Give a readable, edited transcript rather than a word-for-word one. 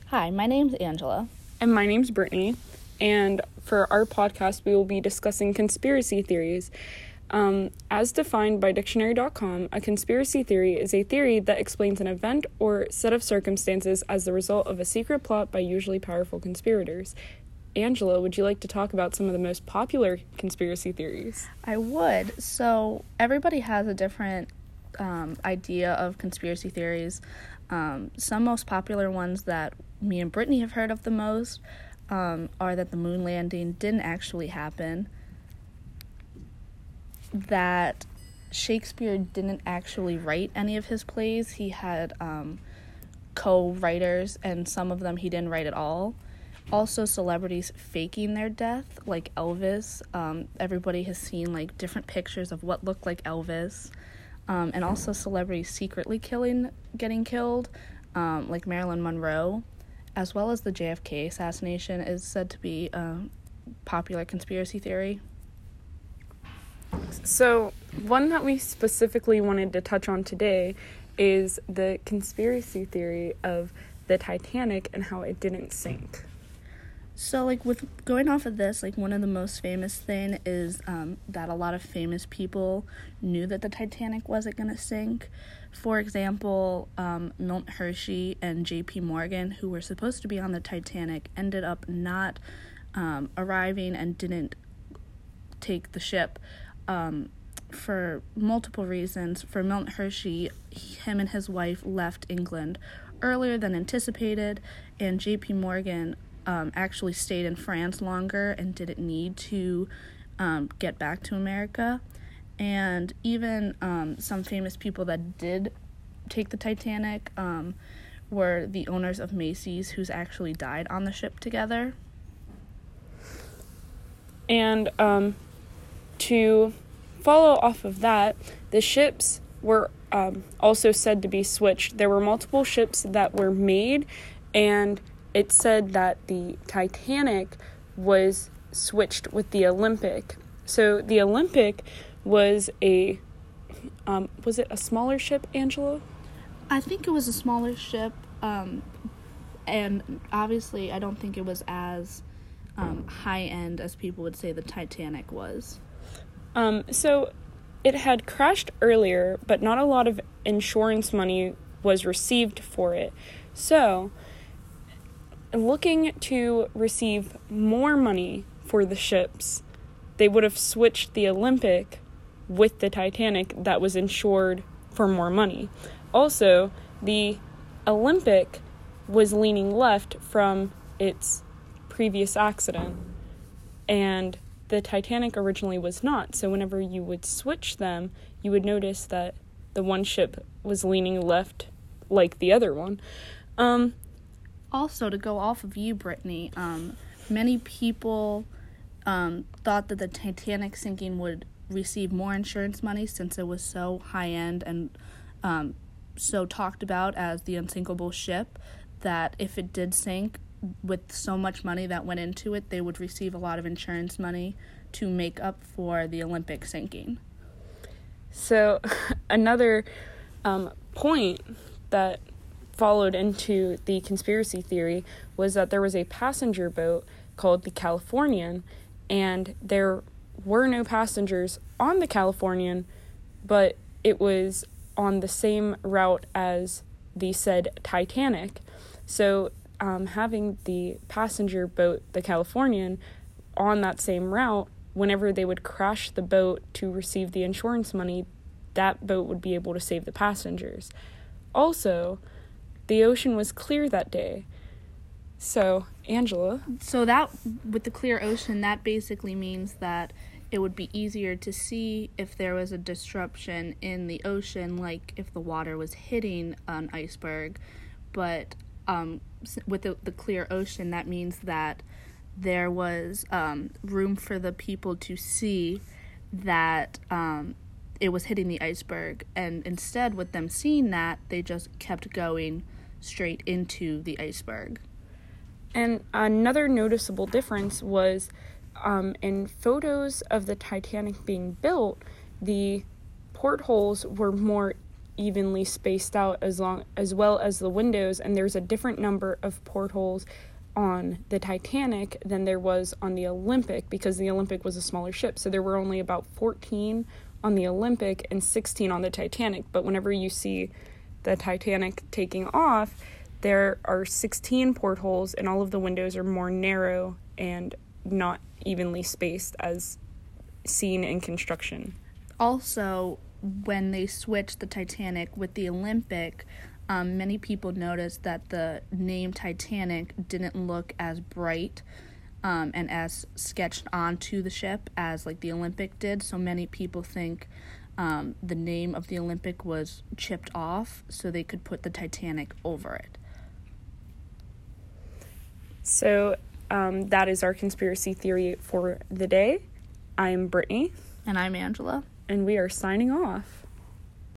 Hi, my name's Angela. And my name's Brittany. And for our podcast, we will be discussing conspiracy theories. As defined by dictionary.com, a conspiracy theory is a theory that explains an event or set of circumstances as the result of a secret plot by usually powerful conspirators. Angela, would you like to talk about some of the most popular conspiracy theories? I would. So, everybody has a different idea of conspiracy theories. Some most popular ones that me and Brittany have heard of the most are that the moon landing didn't actually happen, that Shakespeare didn't actually write any of his plays. He had co-writers, and some of them he didn't write at all. Also, celebrities faking their death, like Elvis. Everybody has seen, different pictures of what looked like Elvis. And also celebrities secretly getting killed, like Marilyn Monroe, as well as the JFK assassination is said to be a popular conspiracy theory. So, one that we specifically wanted to touch on today is the conspiracy theory of the Titanic and how it didn't sink. So, with going off of this, one of the most famous thing is that a lot of famous people knew that the Titanic wasn't going to sink. For example, Milton Hershey and J.P. Morgan, who were supposed to be on the Titanic, ended up not arriving and didn't take the ship for multiple reasons. For Milton Hershey, him and his wife left England earlier than anticipated, and J.P. Morgan actually stayed in France longer and didn't need to get back to America. And even some famous people that did take the Titanic were the owners of Macy's, who's actually died on the ship together. And to follow off of that, the ships were also said to be switched. There were multiple ships that were made, and it said that the Titanic was switched with the Olympic. So the Olympic was was it a smaller ship, Angela? I think it was a smaller ship, and obviously I don't think it was as high-end as people would say the Titanic was. So it had crashed earlier, but not a lot of insurance money was received for it. So, looking to receive more money for the ships, they would have switched the Olympic with the Titanic that was insured for more money. Also, the Olympic was leaning left from its previous accident, and the Titanic originally was not. So whenever you would switch them, you would notice that the one ship was leaning left like the other one. Also, to go off of you, Brittany, many people thought that the Titanic sinking would receive more insurance money since it was so high-end and so talked about as the unsinkable ship, that if it did sink, with so much money that went into it, they would receive a lot of insurance money to make up for the Olympic sinking. So, another point that followed into the conspiracy theory was that there was a passenger boat called the Californian, and there were no passengers on the Californian, but it was on the same route as the said Titanic. So, having the passenger boat, the Californian, on that same route, whenever they would crash the boat to receive the insurance money, that boat would be able to save the passengers. Also, the ocean was clear that day. So, Angela? So that, with the clear ocean, that basically means that it would be easier to see if there was a disruption in the ocean, like if the water was hitting an iceberg. But with the clear ocean, that means that there was room for the people to see that it was hitting the iceberg. And instead, with them seeing that, they just kept going straight into the iceberg. And another noticeable difference was in photos of the Titanic being built, the portholes were more evenly spaced out as well as the windows, and there's a different number of portholes on the Titanic than there was on the Olympic, because the Olympic was a smaller ship. So there were only about 14 on the Olympic and 16 on the Titanic. But whenever you see the Titanic taking off, there are 16 portholes, and all of the windows are more narrow and not evenly spaced as seen in construction. Also, when they switched the Titanic with the Olympic, many people noticed that the name Titanic didn't look as bright and as sketched onto the ship as like the Olympic did. So many people think the name of the Olympic was chipped off so they could put the Titanic over it. So that is our conspiracy theory for the day. I'm Brittany. And I'm Angela. And we are signing off.